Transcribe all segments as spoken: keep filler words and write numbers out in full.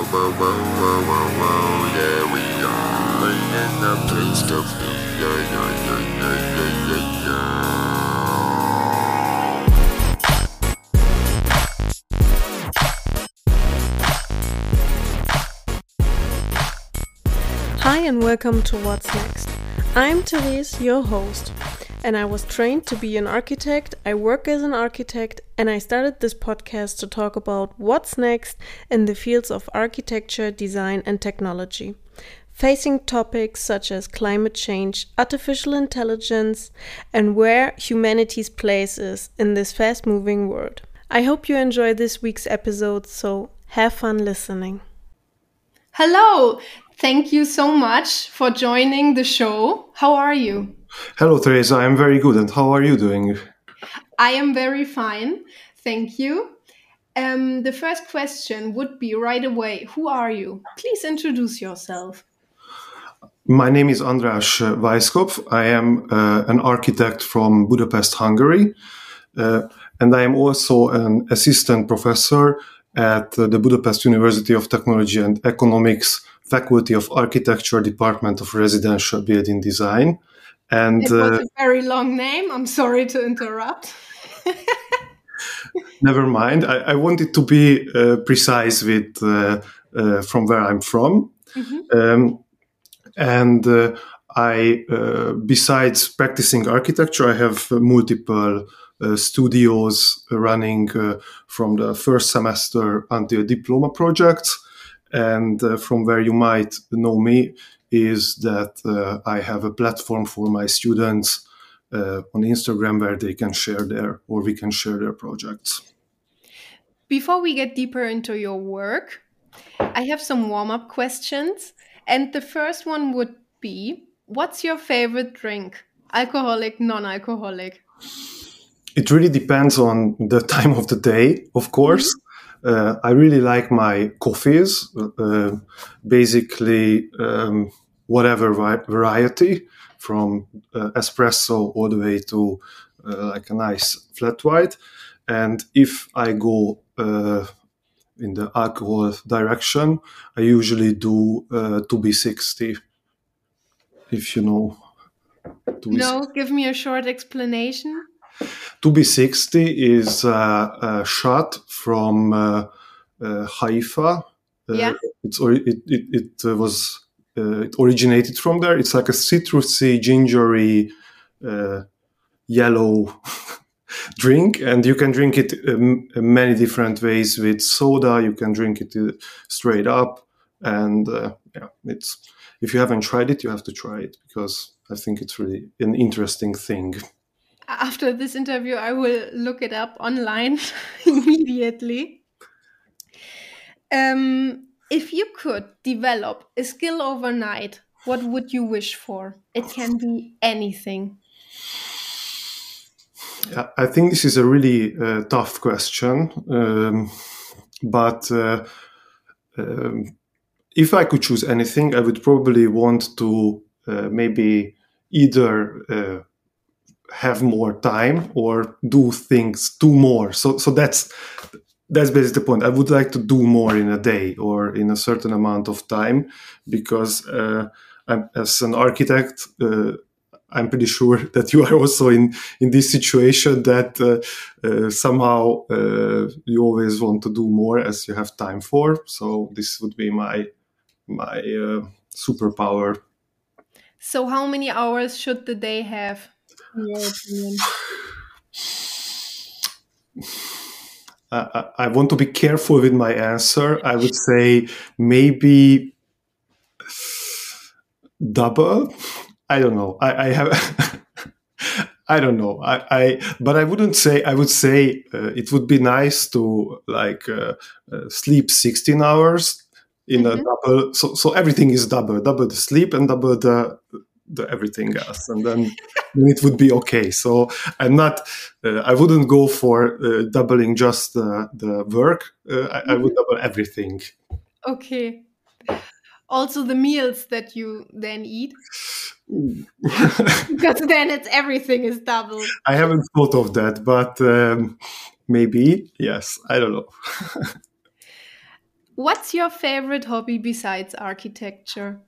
whoa, whoa, whoa, whoa, whoa, there we are in the place to be. Yeah, yeah, yeah, yeah, yeah, yeah, yeah. Hi and welcome to What's Next. I'm Therese, your host, and I was trained to be an architect. I work as an architect, and I started this podcast to talk about what's next in the fields of architecture, design, and technology, facing topics such as climate change, artificial intelligence, and where humanity's place is in this fast-moving world. I hope you enjoy this week's episode, so have fun listening. Hello! Thank you so much for joining the show. How are you? Hello, Teresa. I'm very good. And how are you doing? I am very fine. Thank you. Um, the first question would be right away, who are you? Please introduce yourself. My name is András Weisskopf. I am uh, an architect from Budapest, Hungary. Uh, and I am also an assistant professor at uh, the Budapest University of Technology and Economics Faculty of Architecture, Department of Residential Building Design. And it was uh, a very long name. I'm sorry to interrupt. Never mind. I, I wanted to be uh, precise with uh, uh, from where I'm from. Mm-hmm. Um, and uh, I, uh, besides practicing architecture, I have multiple uh, studios running uh, from the first semester until diploma projects. And uh, from where you might know me is that uh, I have a platform for my students uh, on Instagram where they can share their, or we can share their projects. Before we get deeper into your work, I have some warm-up questions. And the first one would be, what's your favorite drink? Alcoholic, non-alcoholic? It really depends on the time of the day, of course. Mm-hmm. Uh, I really like my coffees, uh, basically um, whatever vi- variety, from uh, espresso all the way to uh, like a nice flat white. And if I go uh, in the alcohol direction, I usually do uh, two B sixty, if you know. No, give me a short explanation. two B sixty is uh, a shot from uh, uh, Haifa. Uh, yeah. It's or, it it, it uh, was uh, it originated from there. It's like a citrusy, gingery, uh, yellow drink, and you can drink it um, many different ways with soda. You can drink it uh, straight up, and uh, yeah, it's if you haven't tried it, you have to try it because I think it's really an interesting thing. After this interview, I will look it up online immediately. Um, if you could develop a skill overnight, what would you wish for? It can be anything. Yeah, I think this is a really uh, tough question. Um, but uh, um, if I could choose anything, I would probably want to uh, maybe either uh, have more time or do things, do more. So, so that's that's basically the point. I would like to do more in a day or in a certain amount of time, because uh, I'm, as an architect, uh, I'm pretty sure that you are also in, in this situation that uh, uh, somehow uh, you always want to do more as you have time for. So this would be my my uh, superpower. So how many hours should the day have, in your opinion? I, I want to be careful with my answer. I would say maybe double. I don't know. I, I have. I don't know. I, I. But I wouldn't say. I would say uh, it would be nice to like uh, uh, sleep sixteen hours in mm-hmm. a double. So so everything is double. Double the sleep and double the the everything else, and then it would be okay. So I'm not. Uh, I wouldn't go for uh, doubling just the the work. Uh, I, mm-hmm. I would double everything. Okay. Also the meals that you then eat. Because then it's everything is doubled. I haven't thought of that, but um, maybe yes. I don't know. What's your favorite hobby besides architecture?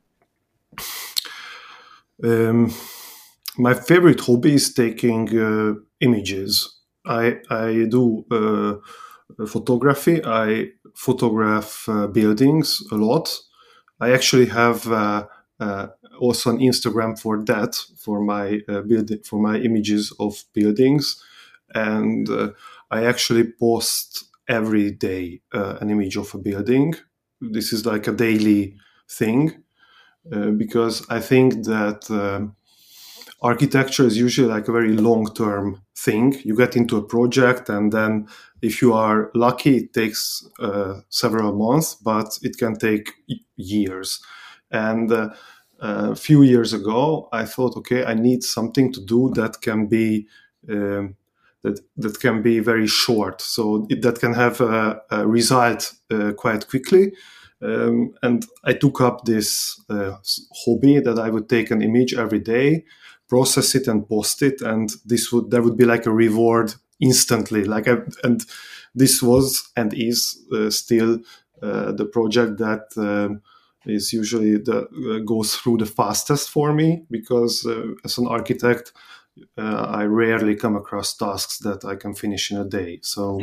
Um, my favorite hobby is taking uh, images. I I do uh, photography. I photograph uh, buildings a lot. I actually have uh, uh, also an Instagram for that, for my uh, building, for my images of buildings, and uh, I actually post every day uh, an image of a building. This is like a daily thing uh, because I think that um architecture is usually like a very long-term thing. You get into a project, and then if you are lucky, it takes uh, several months, but it can take years. And uh, a few years ago, I thought, okay, I need something to do that can be um, that that can be very short, so it, that can have a, a result uh, quite quickly. Um, and I took up this uh, hobby that I would take an image every day, process it, and post it, and this would there would be like a reward instantly. Like, I, and this was and is uh, still uh, the project that um is usually the uh, goes through the fastest for me, because uh, as an architect, uh, I rarely come across tasks that I can finish in a day. So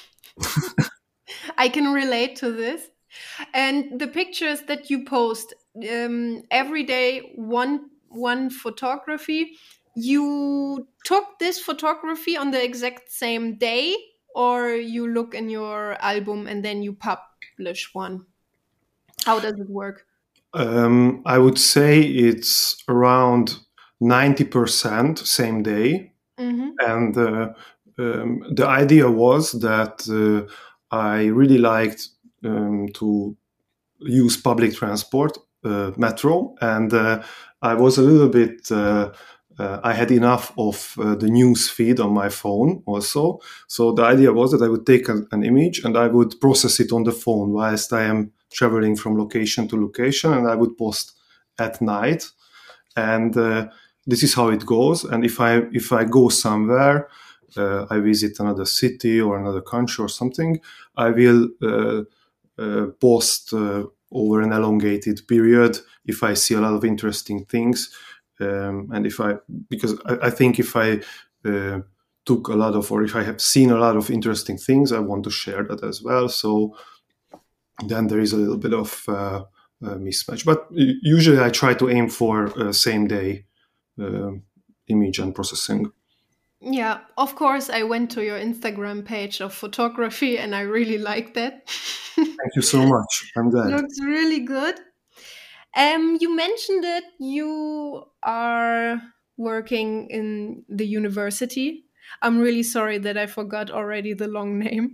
I can relate to this. And the pictures that you post um, every day, one one photography, you took this photography on the exact same day, or you look in your album and then you publish one? How does it work? um, I would say it's around ninety percent same day. Mm-hmm. And uh, um, the idea was that uh, I really liked um, to use public transport, uh, metro, and uh, I was a little bit. Uh, uh, I had enough of uh, the news feed on my phone also. So the idea was that I would take an, an image and I would process it on the phone whilst I am traveling from location to location, and I would post at night. And uh, this is how it goes. And if I if I go somewhere, uh, I visit another city or another country or something, I will uh, uh, post uh, over an elongated period if I see a lot of interesting things, um, and if I because I, I think if I uh, took a lot of, or if I have seen a lot of interesting things, I want to share that as well. So then there is a little bit of uh, uh, mismatch, but usually I try to aim for uh, same day uh, image and processing. Yeah, of course, I went to your Instagram page of photography and I really like that. Thank you so much. I'm glad. Looks really good. Um, you mentioned it, you are working in the university. I'm really sorry that I forgot already the long name.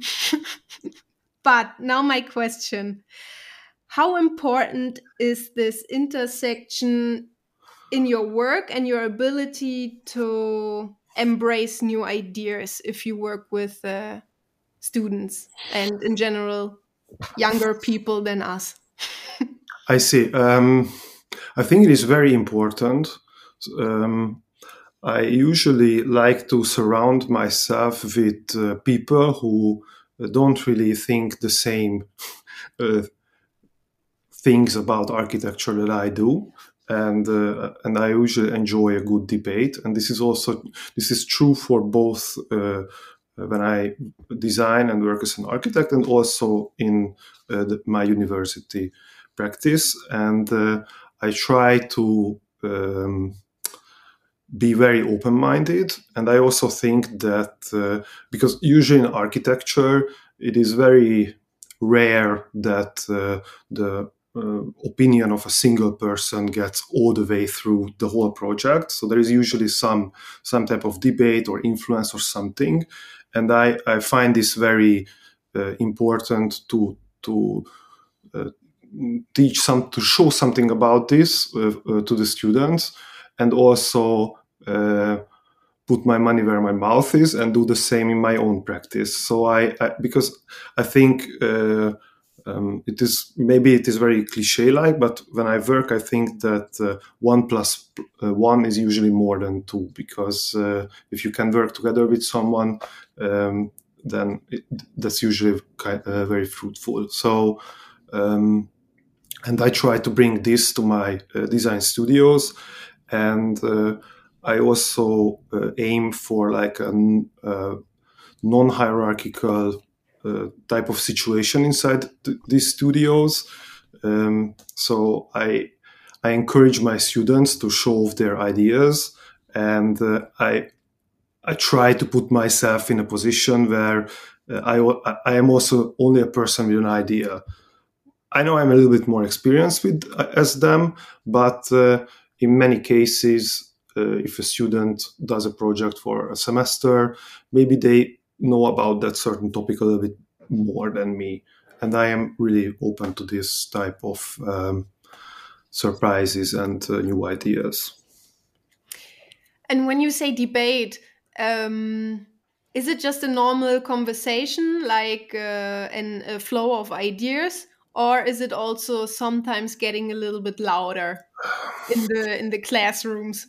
But now my question. How important is this intersection in your work and your ability to embrace new ideas if you work with uh, students and in general younger people than us? I see. Um, I think it is very important. Um, I usually like to surround myself with uh, people who don't really think the same uh, things about architecture that I do. And uh, and I usually enjoy a good debate. And this is also this is true for both uh, when I design and work as an architect, and also in uh, the, my university practice. And uh, I try to um, be very open-minded. And I also think that uh, because usually in architecture, it is very rare that uh, the uh, opinion of a single person gets all the way through the whole project. So there is usually some some type of debate or influence or something. And I, I find this very uh, important to to uh, teach some to show something about this uh, uh, to the students, and also uh, put my money where my mouth is and do the same in my own practice. So I, I because I think uh, um, it is maybe it is very cliche-like, but when I work, I think that uh, one plus uh, one is usually more than two, because uh, if you can work together with someone, um, then it, that's usually kind uh, very fruitful. So Um, and I try to bring this to my uh, design studios, and uh, I also uh, aim for like a uh, non-hierarchical uh, type of situation inside th- these studios. Um, so I I encourage my students to show off their ideas, and uh, I I try to put myself in a position where uh, I I am also only a person with an idea. I know I'm a little bit more experienced with uh, as them, but uh, in many cases, uh, if a student does a project for a semester, maybe they know about that certain topic a little bit more than me, and I am really open to this type of um, surprises and uh, new ideas. And when you say debate, um, is it just a normal conversation, like uh, an, a flow of ideas, or is it also sometimes getting a little bit louder in the in the classrooms?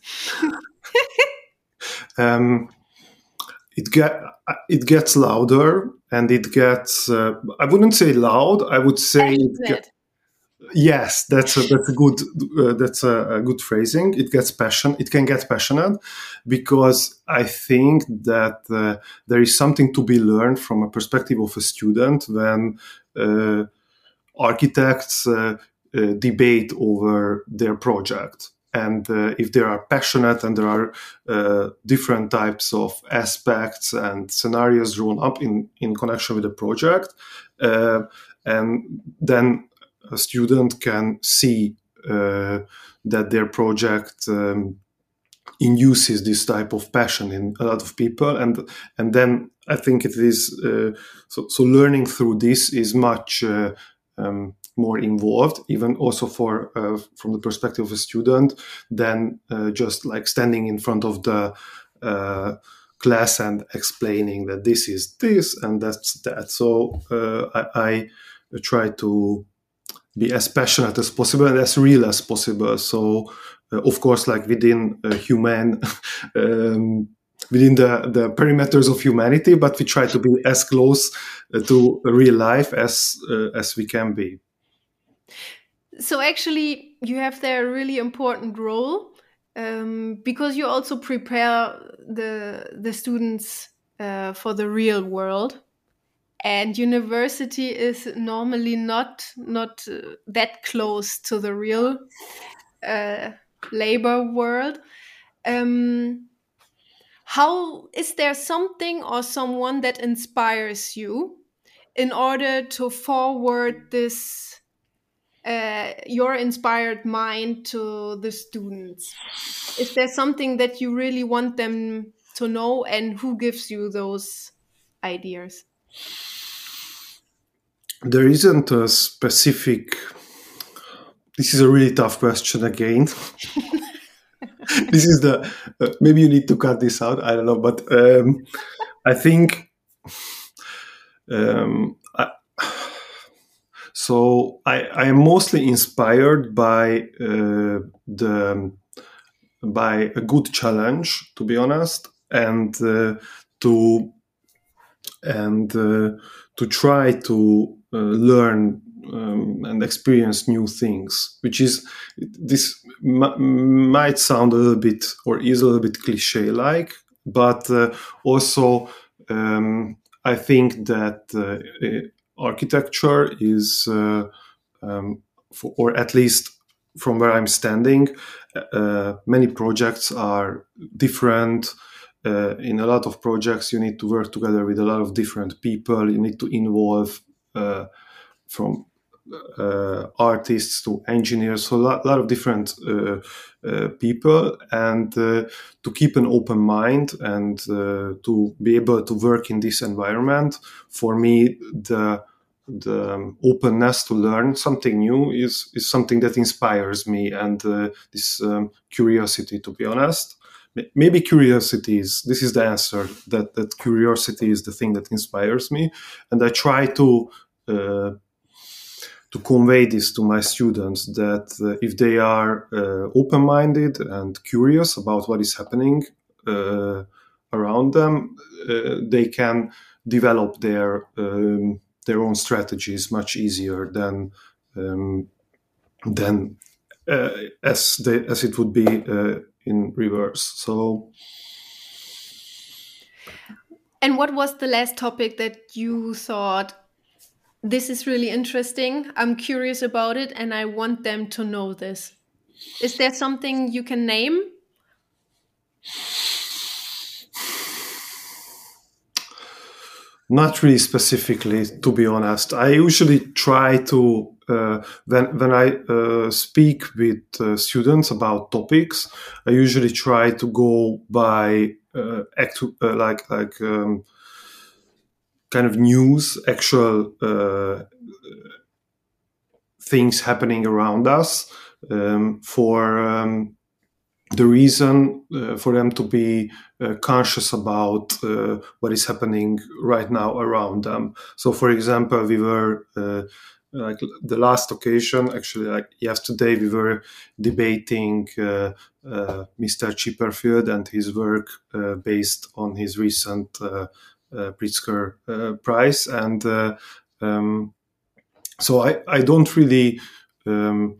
um, it get it gets louder, and it gets. Uh, I wouldn't say loud. I would say it get, yes. That's a, that's a good uh, that's a, a good phrasing. It gets passion. It can get passionate, because I think that uh, there is something to be learned from a perspective of a student when uh, architects uh, uh, debate over their project. And uh, if they are passionate and there are uh, different types of aspects and scenarios drawn up in, in connection with the project, uh, and then a student can see uh, that their project um, induces this type of passion in a lot of people, and and then I think it is uh, so. So learning through this is much uh, um, more involved, even also for uh, from the perspective of a student, than uh, just like standing in front of the uh, class and explaining that this is this and that's that. So uh, I, I try to be as passionate as possible and as real as possible. So uh, of course, like within uh, human um, within the, the perimeters of humanity, but we try to be as close uh, to real life as uh, as we can be. So actually, you have there a really important role, um, because you also prepare the the students uh, for the real world. And university is normally not not uh, that close to the real uh, labor world. Um, how is there something or someone that inspires you in order to forward this uh, your inspired mind to the students? Is there something that you really want them to know, and who gives you those ideas? There isn't a specific. This is a really tough question again. This is the uh, maybe you need to cut this out. I don't know, but um, I think um, I, so. I, I am mostly inspired by uh, the by a good challenge, to be honest, and uh, to and uh, to try to uh, learn um, and experience new things, which is this m- might sound a little bit or is a little bit cliche like, but uh, also um, I think that uh, architecture is uh, um, for, or at least from where I'm standing, uh, many projects are different. Uh, in a lot of projects, you need to work together with a lot of different people. You need to involve uh, from uh, artists to engineers, so a lot, lot of different uh, uh, people, and uh, to keep an open mind and uh, to be able to work in this environment. For me, the the openness to learn something new is is something that inspires me, and uh, this um, curiosity, to be honest. Maybe curiosity is this is the answer, that that curiosity is the thing that inspires me, and I try to uh, to convey this to my students, that uh, if they are uh, open-minded and curious about what is happening uh, around them, uh, they can develop their um, their own strategies much easier than um, than uh, as they, as it would be uh, in reverse. So. And what was the last topic that you thought, this is really interesting, I'm curious about it, and I want them to know this? Is there something you can name? Not really specifically, to be honest. I usually try to, uh, when when I uh, speak with uh, students about topics, I usually try to go by uh, act, uh, like like um, kind of news, actual uh, things happening around us, um, for um, the reason uh, for them to be uh, conscious about uh, what is happening right now around them. So, for example, we were uh, like the last occasion, actually, like yesterday, we were debating uh, uh, Mister Chipperfield and his work uh, based on his recent uh, uh, Pritzker uh, Prize, and uh, um, so I, I don't really. Um,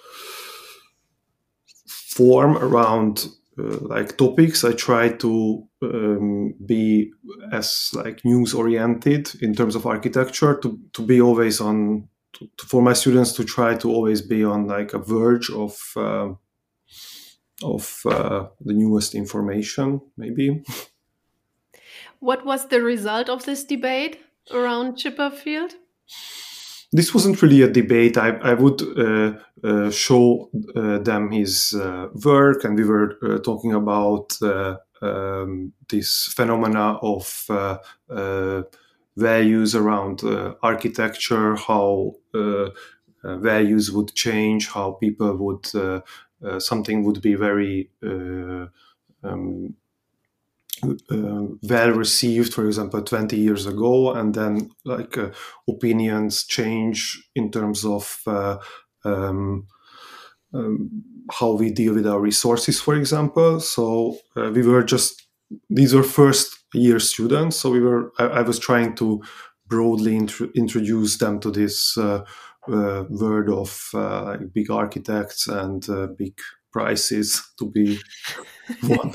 form around uh, like topics. I try to um, be as like news oriented in terms of architecture, to, to be always on to, to, for my students to try to always be on like a verge of uh, of uh, the newest information, maybe. What was the result of this debate around Chipperfield? This wasn't really a debate. I, I would uh, uh, show uh, them his uh, work, and we were uh, talking about uh, um, this phenomena of uh, uh, values around uh, architecture, how uh, uh, values would change, how people would, uh, uh, something would be very uh, um, Uh, well received, for example, twenty years ago, and then like uh, opinions change in terms of uh, um, um, how we deal with our resources, for example. So uh, we were just these were first year students, so we were I, I was trying to broadly int- introduce them to this uh, uh, word of uh, like big architects and uh, big prices to be won.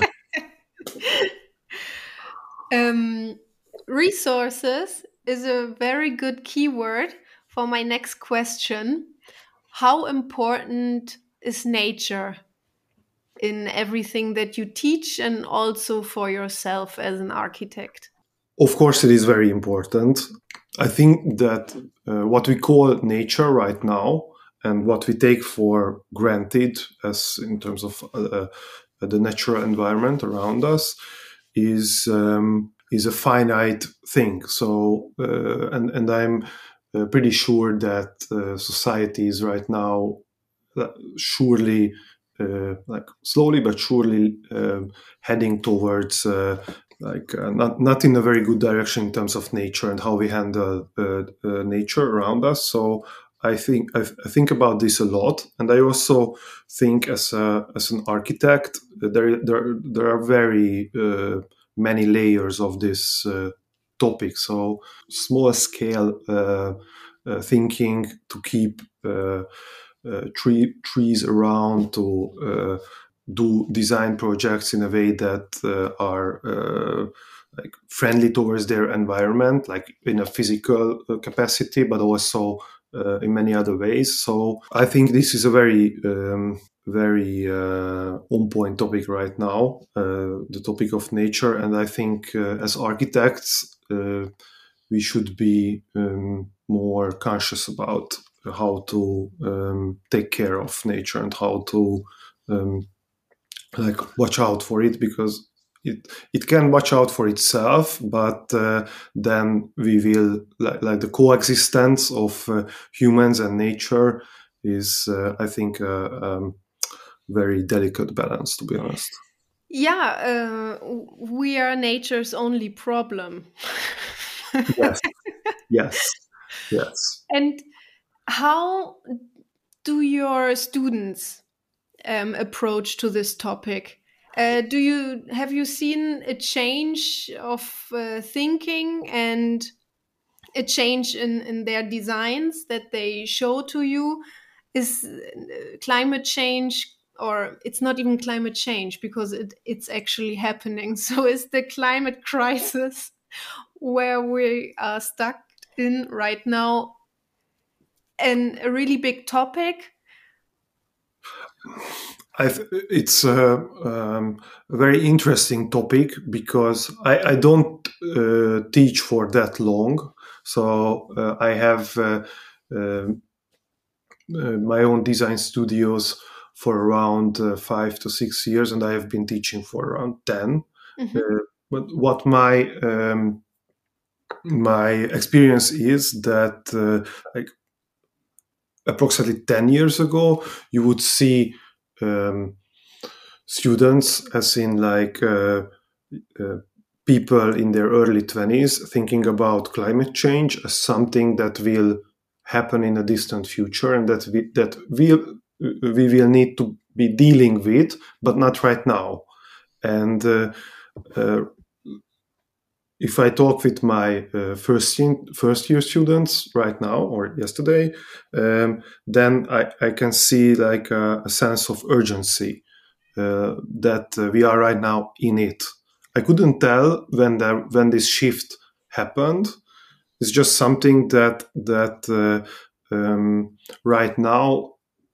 Um, resources is a very good keyword for my next question. How important is nature in everything that you teach, and also for yourself as an architect? Of course, it is very important. I think that uh, what we call nature right now, and what we take for granted as in terms of uh, the natural environment around us, is um, is a finite thing. So, uh, and and I'm uh, pretty sure that uh, societies right now uh, surely, uh, like slowly but surely, uh, heading towards uh, like uh, not not in a very good direction in terms of nature and how we handle uh, uh, nature around us. So I think I, I think about this a lot, and I also think as a as an architect, there there there are very uh, many layers of this uh, topic. So small scale uh, uh, thinking to keep uh, uh, tree trees around, to uh, do design projects in a way that uh, are uh, like friendly towards their environment, like in a physical uh, capacity, but also uh, in many other ways. So I think this is a very um, very uh, on point topic right now, uh, the topic of nature. And I think uh, as architects, uh, we should be um, more conscious about how to um, take care of nature and how to um, like watch out for it, because it it can watch out for itself, but uh, then we will like, like the coexistence of uh, humans and nature is uh, I think a um, very delicate balance, to be honest. Yeah, uh, we are nature's only problem. Yes, yes, yes. And how do your students um, approach to this topic? Uh, do you have you seen a change of uh, thinking and a change in, in their designs that they show to you? Is uh, climate change, or it's not even climate change because it, it's actually happening. So is the climate crisis where we are stuck in right now and a really big topic? I th- it's a, um, a very interesting topic because I, I don't uh, teach for that long. So uh, I have uh, uh, uh, my own design studios for around uh, five to six years, and I have been teaching for around ten. Mm-hmm. Uh, but what my um, my experience is that uh, like approximately ten years ago, you would see um, students, as in like uh, uh, people in their early twenties, thinking about climate change as something that will happen in a distant future and that we that we we will need to be dealing with, but not right now. And uh, uh, if I talk with my uh, first year, first year students right now or yesterday, um, then I, I can see like a, a sense of urgency uh, that uh, we are right now in it. I couldn't tell when there when this shift happened. It's just something that that uh, um, right now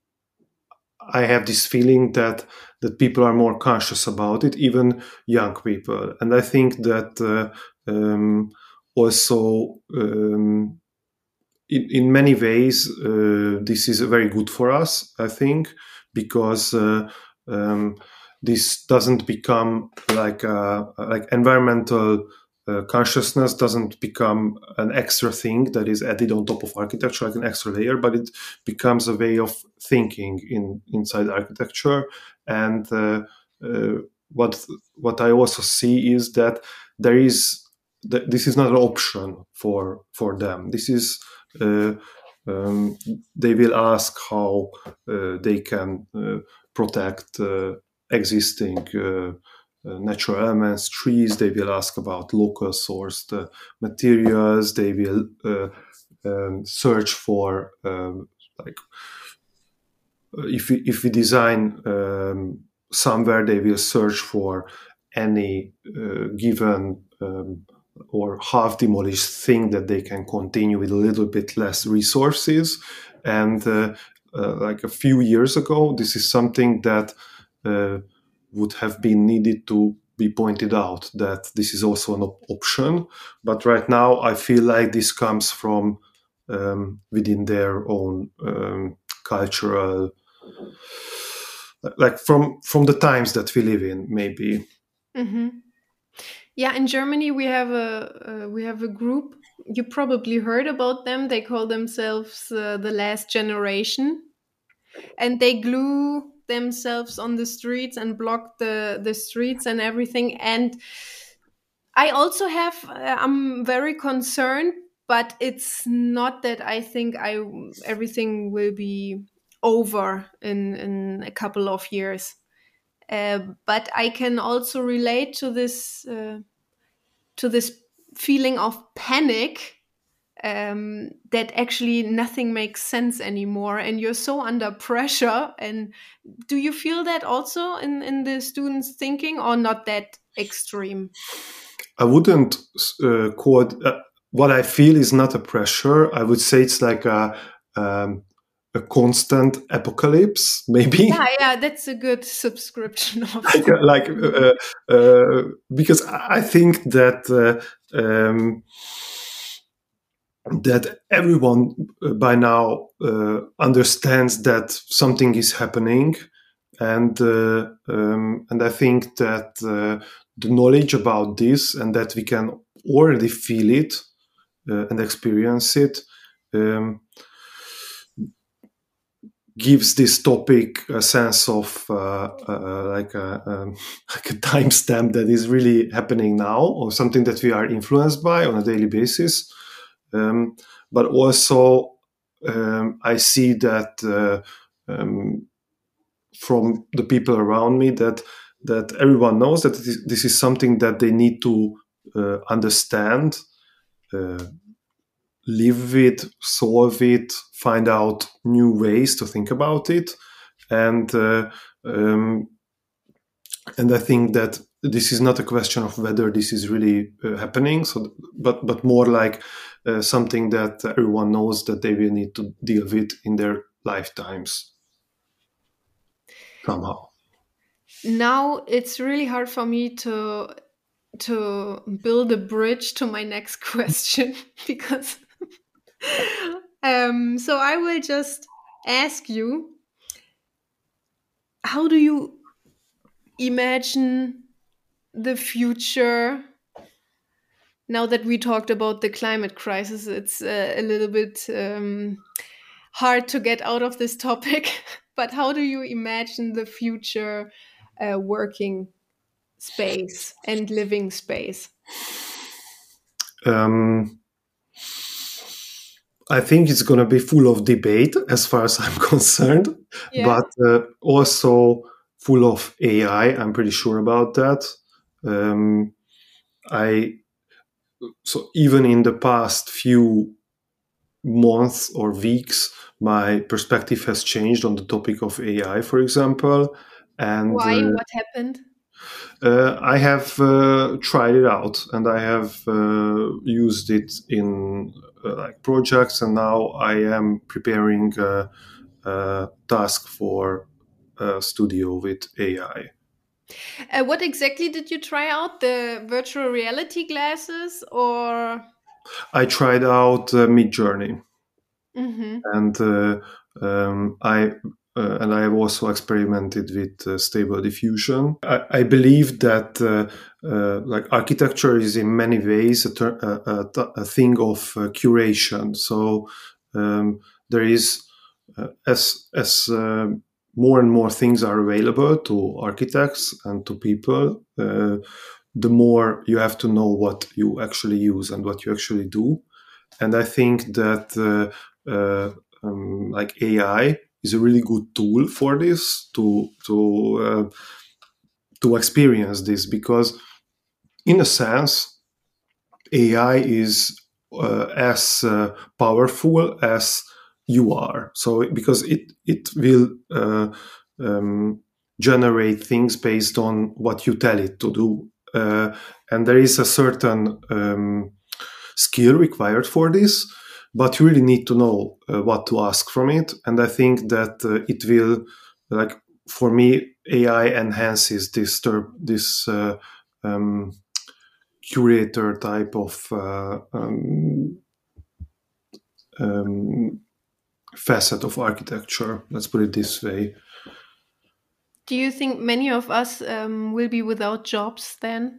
I have this feeling that that people are more conscious about it, even young people, and I think that uh, um, also um, in in many ways uh, this is very good for us. I think because uh, um, this doesn't become like a, like environmental uh, consciousness doesn't become an extra thing that is added on top of architecture, like an extra layer, but it becomes a way of thinking in inside architecture. And uh, uh, what what I also see is that there is that this is not an option for for them. This is uh, um, they will ask how uh, they can uh, protect uh, existing uh, uh, natural elements, trees. They will ask about local sourced uh, materials. They will uh, um, search for um, like if we, if we design um, somewhere, they will search for any uh, given um, or half demolished thing that they can continue with a little bit less resources. And uh, uh, like a few years ago, this is something that uh, would have been needed to be pointed out, that this is also an op- option. But right now, I feel like this comes from um, within their own um, cultural, like from from the times that we live in, maybe. Mm-hmm. Yeah, in Germany we have a uh, we have a group. You probably heard about them. They call themselves uh, the Last Generation, and they glue themselves on the streets and block the the streets and everything. And I also have uh, I'm very concerned, but it's not that I think I everything will be over in in a couple of years. Uh, but I can also relate to this uh, to this feeling of panic, um, that actually nothing makes sense anymore, and you're so under pressure. And do you feel that also in in the students' thinking, or not that extreme? I wouldn't uh, quote uh, what I feel is not a pressure. I would say it's like a um, a constant apocalypse, maybe. Yeah, yeah, that's a good subscription of like, uh, like uh, uh, because I think that uh, um, that everyone uh, by now uh, understands that something is happening, and uh, um, and I think that uh, the knowledge about this and that we can already feel it uh, and experience it. Um, gives this topic a sense of uh, uh, like a um, like a timestamp that is really happening now, or something that we are influenced by on a daily basis. Um, but also, um, I see that uh, um, from the people around me that that everyone knows that this, this is something that they need to uh, understand. Uh, live with, solve it, find out new ways to think about it, and uh, um, and I think that this is not a question of whether this is really uh, happening, so but but more like uh, something that everyone knows that they will need to deal with in their lifetimes somehow. Now it's really hard for me to to build a bridge to my next question because um so I will just ask you, how do you imagine the future now that we talked about the climate crisis? It's uh, a little bit um, hard to get out of this topic, but how do you imagine the future uh, working space and living space? Um, I think it's going to be full of debate as far as I'm concerned, Yeah. but uh, also full of A I. I'm pretty sure about that. Um, I so even in the past few months or weeks, my perspective has changed on the topic of A I, for example. And Why? uh, What happened? Uh, I have uh, tried it out, and I have uh, used it in uh, like projects, and now I am preparing a, a task for a studio with A I. Uh, what exactly did you try out? The virtual reality glasses, or? I tried out uh, Midjourney, Mm-hmm. and uh, um, I uh, and I have also experimented with uh, Stable Diffusion. I, I believe that uh, uh, like architecture is in many ways a, ter- a, a, a thing of uh, curation. So um, there is uh, as as uh, more and more things are available to architects and to people, uh, the more you have to know what you actually use and what you actually do. And I think that uh, uh, um, like A I is a really good tool for this to to uh, to experience this, because in a sense A I is uh, as uh, powerful as you are. So because it it will uh, um, generate things based on what you tell it to do, uh, and there is a certain um, skill required for this, but you really need to know uh, what to ask from it. And I think that uh, it will, like for me, A I enhances this ter- this uh, um, curator type of uh, um, um, facet of architecture. Let's put it this way. Do you think many of us um, will be without jobs then?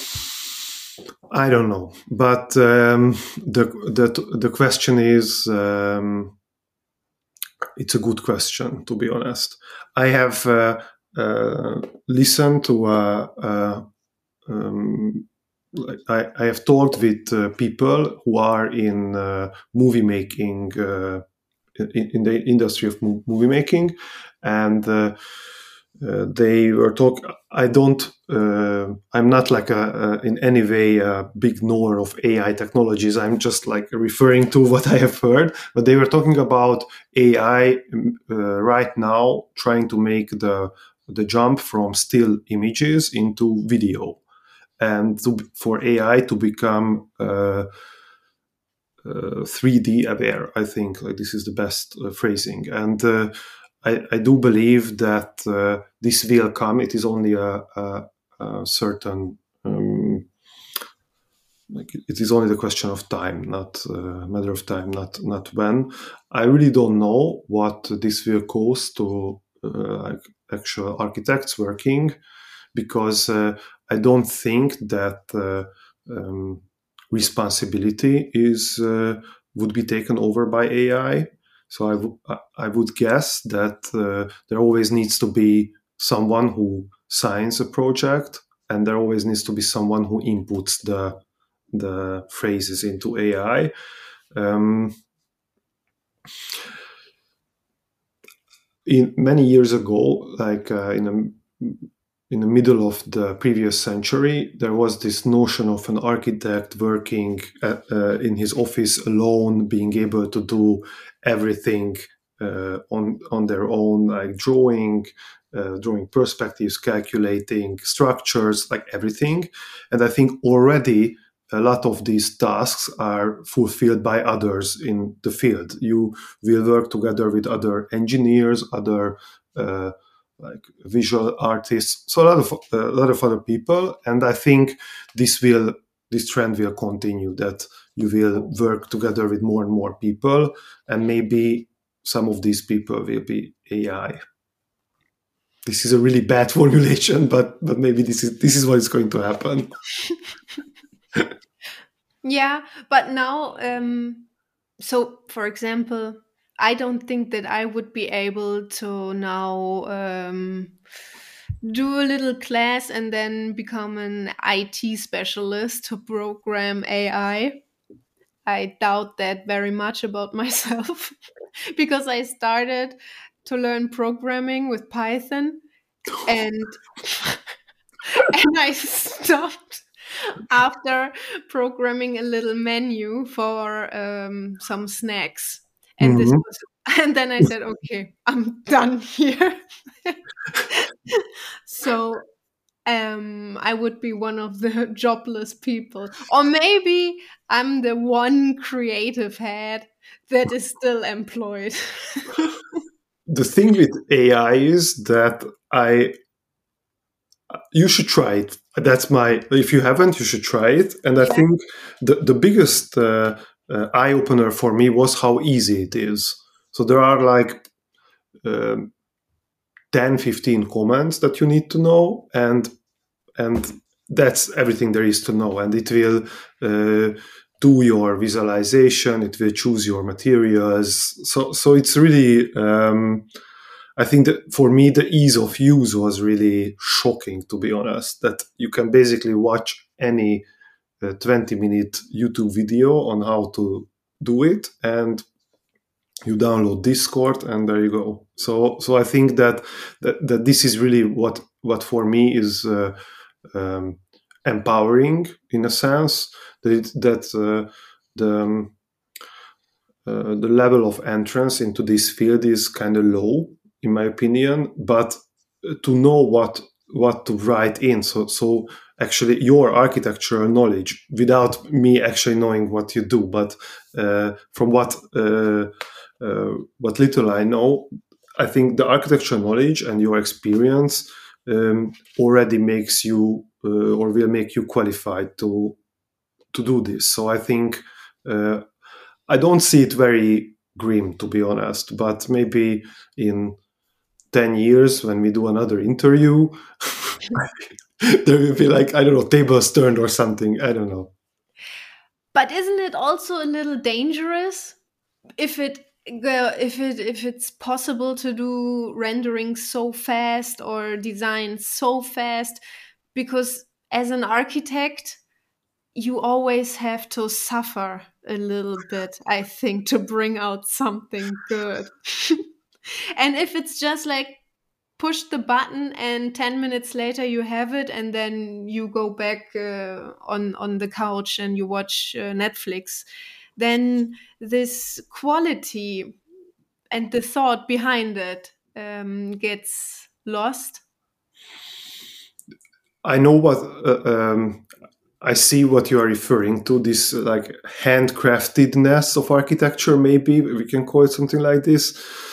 I don't know, but um, the the the question is, um, it's a good question, to be honest. I have uh, uh, listened to uh, uh, um, I, I have talked with uh, people who are in uh, movie making, uh, in, in the industry of mo- movie making, and uh, uh, they were talk. I don't. Uh, I'm not like a, a in any way a big knower of A I technologies. I'm just like referring to what I have heard. But they were talking about A I uh, right now, trying to make the the jump from still images into video, and to, for A I to become uh, uh, three D aware. I think like this is the best uh, phrasing, and uh, I, I do believe that uh, this will come. It is only a, a, a certain um, like it is only the question of time, not a matter of time, not not when. I really don't know what this will cause to uh, like actual architects working, because uh, I don't think that uh, um, responsibility is uh, would be taken over by A I. So I, w- I would guess that uh, there always needs to be someone who signs a project, and there always needs to be someone who inputs the the phrases into A I. Um, in many years ago, like uh, in a in the middle of the previous century, there was this notion of an architect working at, uh, in his office alone, being able to do everything uh, on on their own, like drawing, uh, drawing perspectives, calculating structures, like everything. And I think already a lot of these tasks are fulfilled by others in the field. You will work together with other engineers, other uh, like visual artists, so a lot of a lot of other people. And I think this will this trend will continue, that you will work together with more and more people, and maybe some of these people will be A I. This is a really bad formulation, but but maybe this is this is what is going to happen. Yeah, but now, um, so for example, I don't think that I would be able to now um, do a little class and then become an I T specialist to program A I. I doubt that very much about myself because I started to learn programming with Python and and I stopped after programming a little menu for um, some snacks. And this Mhm. was, and then I said, okay, I'm done here. So um, I would be one of the jobless people. Or maybe I'm the one creative head that is still employed. The thing with A I is that I you should try it. That's my. If you haven't, you should try it. And I Yeah. think the the biggest uh, uh, eye opener for me was how easy it is. So there are like um ten, fifteen commands that you need to know, and and that's everything there is to know. And it will uh, do your visualization. It will choose your materials. So so it's really. Um, I think that for me, the ease of use was really shocking, to be honest, that you can basically watch any uh, twenty minute YouTube video on how to do it, and you download Discord, and there you go. So, so I think that that, that this is really what what for me is uh, um, empowering, in a sense, that it, that uh, the um, uh, the level of entrance into this field is kind of low, in my opinion, but to know what what to write in. So so actually your architectural knowledge, without me actually knowing what you do, but uh, from what uh, uh, what little I know, I think the architectural knowledge and your experience um, already makes you uh, or will make you qualified to to do this. So I think uh, I don't see it very grim, to be honest, but maybe in ten years when we do another interview, there will be like, I don't know, tables turned or something. I don't know. But isn't it also a little dangerous if it uh, if it if it's possible to do rendering so fast or design so fast? Because as an architect, you always have to suffer a little bit, I think, to bring out something good. And if it's just like push the button and ten minutes later you have it, and then you go back uh, on on the couch and you watch uh, Netflix, then this quality and the thought behind it um, gets lost. I know what, uh, um, I see what you are referring to, this uh, like handcraftedness of architecture, maybe we can call it something like this.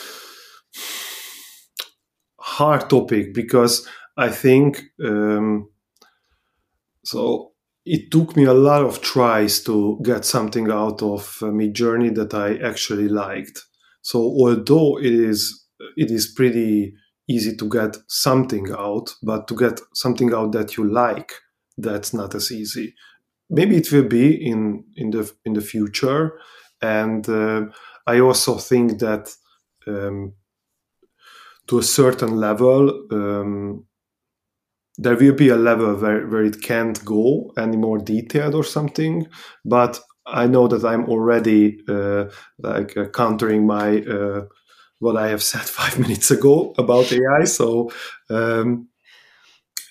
Hard topic, because I think um, so it took me a lot of tries to get something out of uh, Midjourney that I actually liked. So although it is it is pretty easy to get something out, but to get something out that you like, that's not as easy. Maybe it will be in in the in the future, and uh, I also think that um, to a certain level, um, there will be a level where, where it can't go any more detailed or something. But I know that I'm already uh, like uh, countering my uh, what I have said five minutes ago about A I. So um,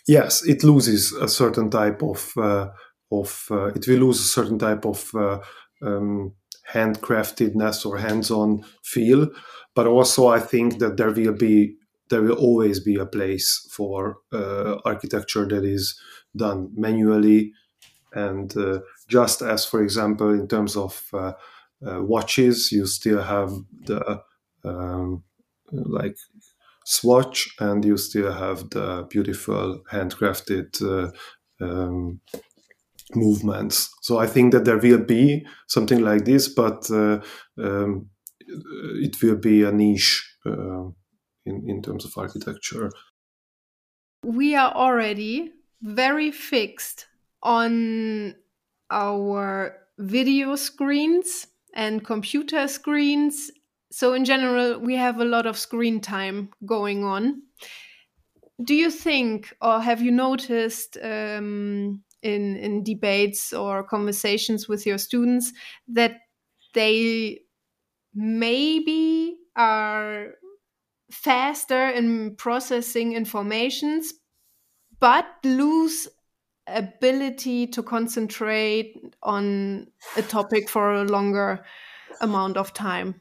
yes, it loses a certain type of uh, of uh, it will lose a certain type of uh, um, handcraftedness or hands-on feel. But also, I think that there will be there will always be a place for uh, architecture that is done manually, and uh, just as, for example, in terms of uh, uh, watches, you still have the um, like swatch, and you still have the beautiful handcrafted uh, um, movements. So I think that there will be something like this, but uh, um, it will be a niche uh, in, in terms of architecture. We are already very fixed on our video screens and computer screens. So in general, we have a lot of screen time going on. Do you think, or have you noticed um, in in debates or conversations with your students that they maybe are faster in processing informations, but lose ability to concentrate on a topic for a longer amount of time?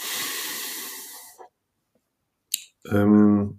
Um,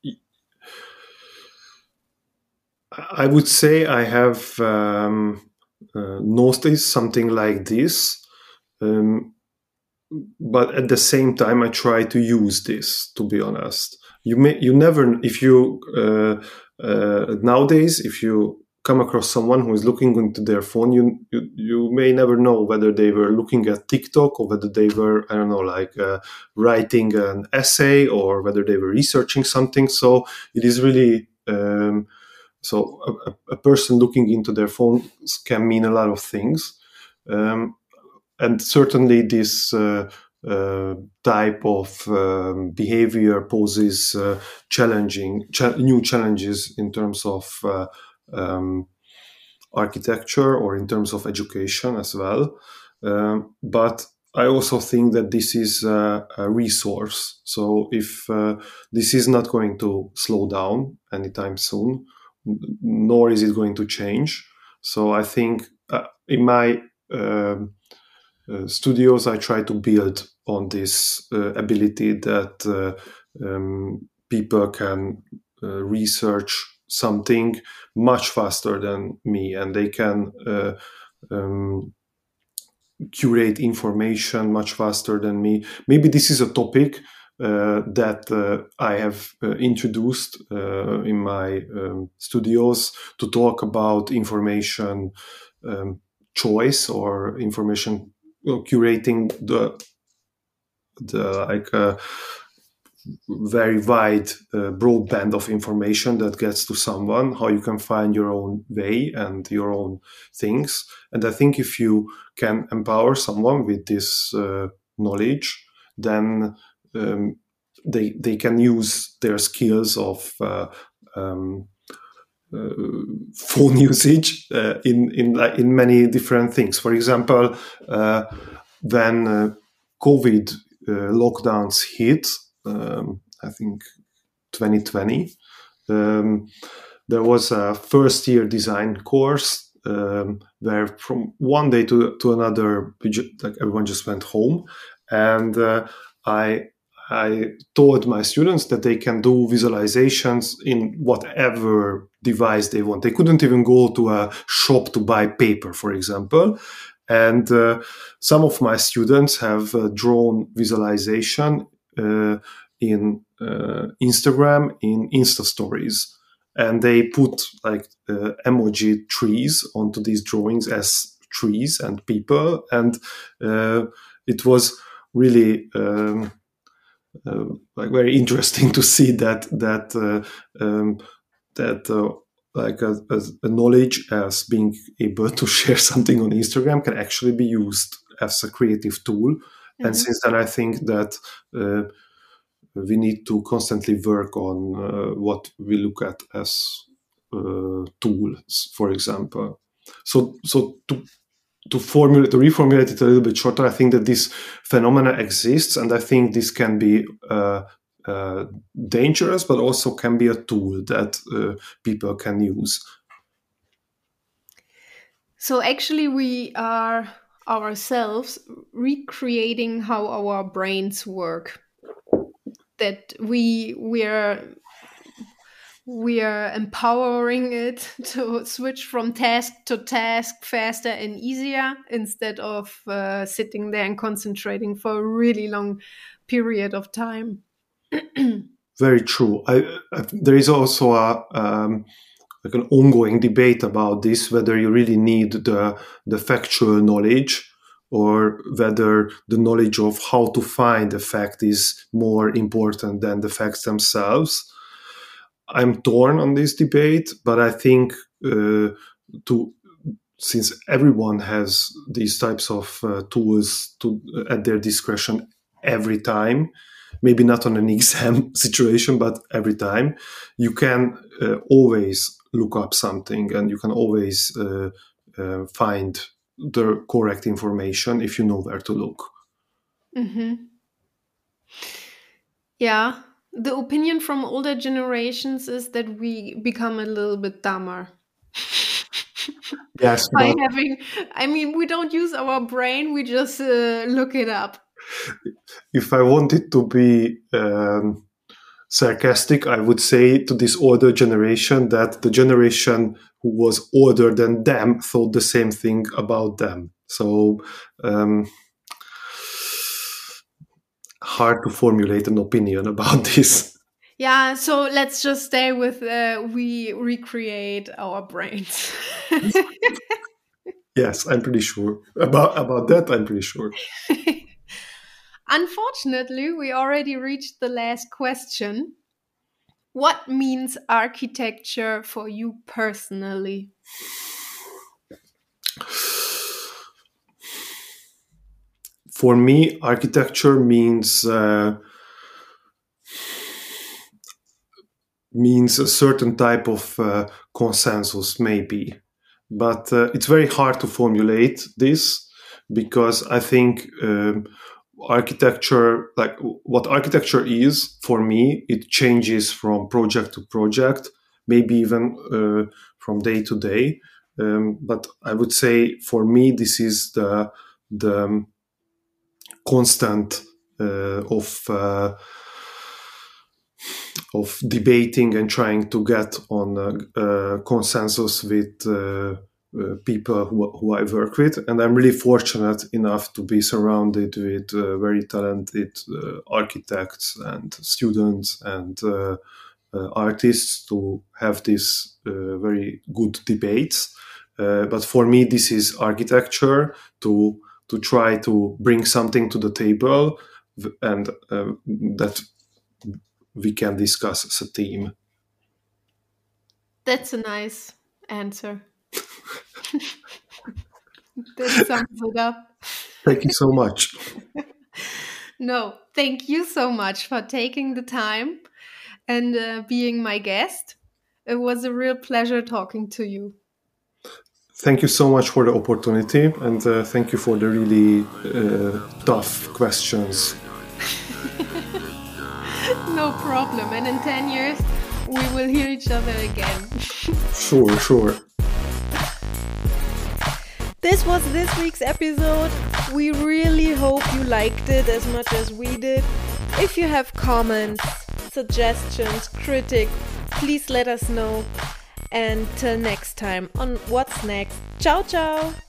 I would say I have um, uh, noticed something like this, um, but at the same time, I try to use this. To be honest, you may you never if you uh, uh, nowadays if you come across someone who is looking into their phone, you, you you may never know whether they were looking at TikTok or whether they were, I don't know, like uh, writing an essay or whether they were researching something. So it is really. Um, So a, a person looking into their phone can mean a lot of things. Um, and certainly this uh, uh, type of um, behavior poses uh, challenging, cha- new challenges in terms of uh, um, architecture or in terms of education as well. Um, but I also think that this is a, a resource. So if uh, this is not going to slow down anytime soon, nor is it going to change. So I think uh, in my uh, uh, studios, I try to build on this uh, ability that uh, um, people can uh, research something much faster than me, and they can uh, um, curate information much faster than me. Maybe this is a topic uh, that uh, I have uh, introduced uh, in my um, studios to talk about information um, choice or information well, curating the the like uh, very wide uh, broad band of information that gets to someone, how you can find your own way and your own things. And I think if you can empower someone with this uh, knowledge, then um, they they can use their skills of uh, um, uh, phone usage uh, in in in many different things. For example, uh, when uh, COVID uh, lockdowns hit, um, I think twenty twenty, um, there was a first year design course um, where from one day to to another, like everyone just went home, and uh, I. I told my students that they can do visualizations in whatever device they want. They couldn't even go to a shop to buy paper, for example. And uh, some of my students have uh, drawn visualization uh, in uh, Instagram, in Insta stories. And they put like uh, emoji trees onto these drawings as trees and people. And uh, it was really... Um, Uh, like very interesting to see that that uh, um, that uh, like a, a, a knowledge as being able to share something on Instagram can actually be used as a creative tool. Mm-hmm. And since then, I think that uh, we need to constantly work on uh, what we look at as uh, tools, for example. So so to To formulate, to reformulate it a little bit shorter, I think that this phenomena exists, and I think this can be uh, uh, dangerous, but also can be a tool that uh, people can use. So actually we are ourselves recreating how our brains work. That we we're we are empowering it to switch from task to task faster and easier instead of uh, sitting there and concentrating for a really long period of time. Very true. I, I, there is also a um, like an ongoing debate about this, whether you really need the the factual knowledge or whether the knowledge of how to find a fact is more important than the facts themselves. I'm torn on this debate, but I think uh, to since everyone has these types of uh, tools to at their discretion every time, maybe not on an exam situation, but every time, you can uh, always look up something and you can always uh, uh, find the correct information if you know where to look. Mm-hmm. Yeah. The opinion from older generations is that we become a little bit dumber. Yes. By but- having, I mean, we don't use our brain, we just uh, look it up. If I wanted to be um, sarcastic, I would say to this older generation that the generation who was older than them thought the same thing about them. So um, hard to formulate an opinion about this. Yeah, so let's just stay with uh, we recreate our brains. Yes, I'm pretty sure. About, about that, I'm pretty sure. Unfortunately, we already reached the last question. What means architecture for you personally? For me, architecture means uh, means a certain type of uh, consensus, maybe. But uh, it's very hard to formulate this because I think um, architecture, like what architecture is for me, it changes from project to project, maybe even uh, from day to day. Um, but I would say for me, this is the the constant uh, of uh, of debating and trying to get on a, a consensus with uh, uh, people who, who I work with. And I'm really fortunate enough to be surrounded with uh, very talented uh, architects and students and uh, uh, artists to have these uh, very good debates. Uh, but for me, this is architecture to to try to bring something to the table and uh, that we can discuss as a team. That's a nice answer. That sums it up. Thank you so much. No, thank you so much for taking the time and uh, being my guest. It was a real pleasure talking to you. Thank you so much for the opportunity, and uh, thank you for the really uh, tough questions. No problem. And in ten years, we will hear each other again. Sure, sure. This was this week's episode. We really hope you liked it as much as we did. If you have comments, suggestions, critiques, please let us know. And till next time on What's Next. Ciao, ciao!